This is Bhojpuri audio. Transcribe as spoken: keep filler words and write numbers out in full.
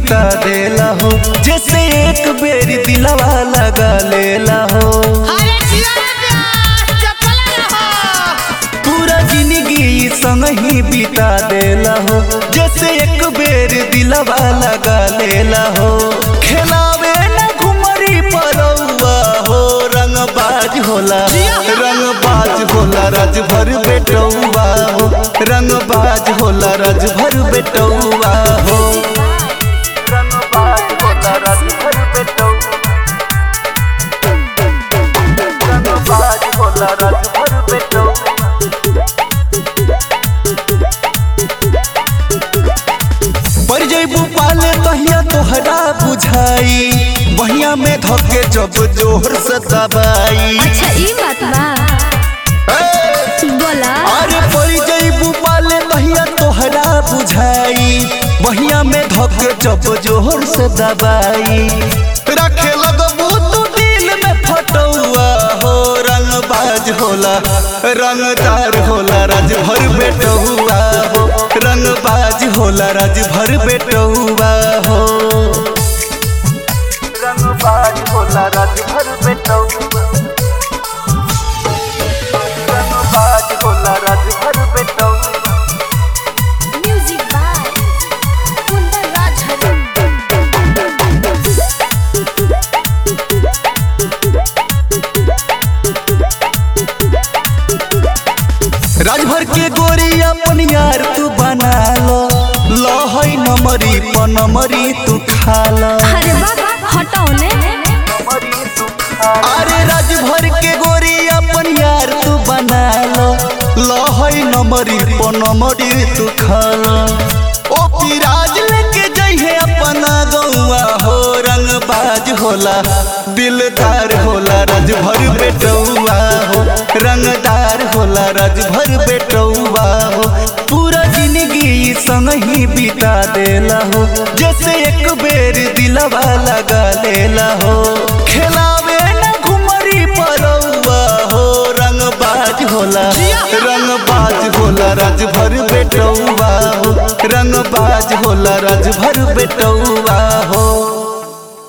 बिता देला हो, जैसे एक बेर दिलवा लगा लेला हो। पूरा जिंदगी संग ही बिता देला हो, जैसे एक बेर दिलवा लगा लेला हो। खेलावे न घुमरी परौआ हो, रंगबाज होला रंगबाज होला राज भर बेटौआ हो, रंगबाज होला राज भर बेटौआ हो। रंगबाज होला राज भर बेटौआ, रंगबाज होला राज भर बेटौआ। पर जइबू पाले तहिया तोहरा बुझाई, बहिया में धके जब जोहर से दबाई। अच्छा ई बात बा बोला। अरे पर जइबू पाले तहिया तोहरा बुझाई, बहिया में धके जब जोहर से दबाई। रखे लगबू तू दिल में फटौआ हो, रंगबाज होला रंगदार होला राज भर बेटौआ हो, रंगबाज होला राज भर बेटौआ हो। रंगबाज होला राज भर बेटौआ, रंगबाज होला राज भर बेटौआ। Music by Kundan Raj Hari. राजभर के गोरी अपन यार तू बना लो, लहई नमरी पनमरी तू खा लो। अरे बाबा हटाओ ने। अरे राजभर के गोरी अपन यार तू बना लो, लहई नमरी पनमरी तू खा लो। ओ पिराज लेके जइहे अपना गौआ हो, रंगबाज होला दिलदार होला राज भर बेटौआ हो, रंगदार होला राज भर बेटौआ हो। पूरा जिंदगी संग ही बिता देला हो, जैसे एक बेर दिलवा लगा लेला हो। खेलावे न घुमरी परौआ हो, रंगबाज होला रंगबाज होला राज भर बेटौआ हो, रंगबाज होला राज भर बेटौआ हो।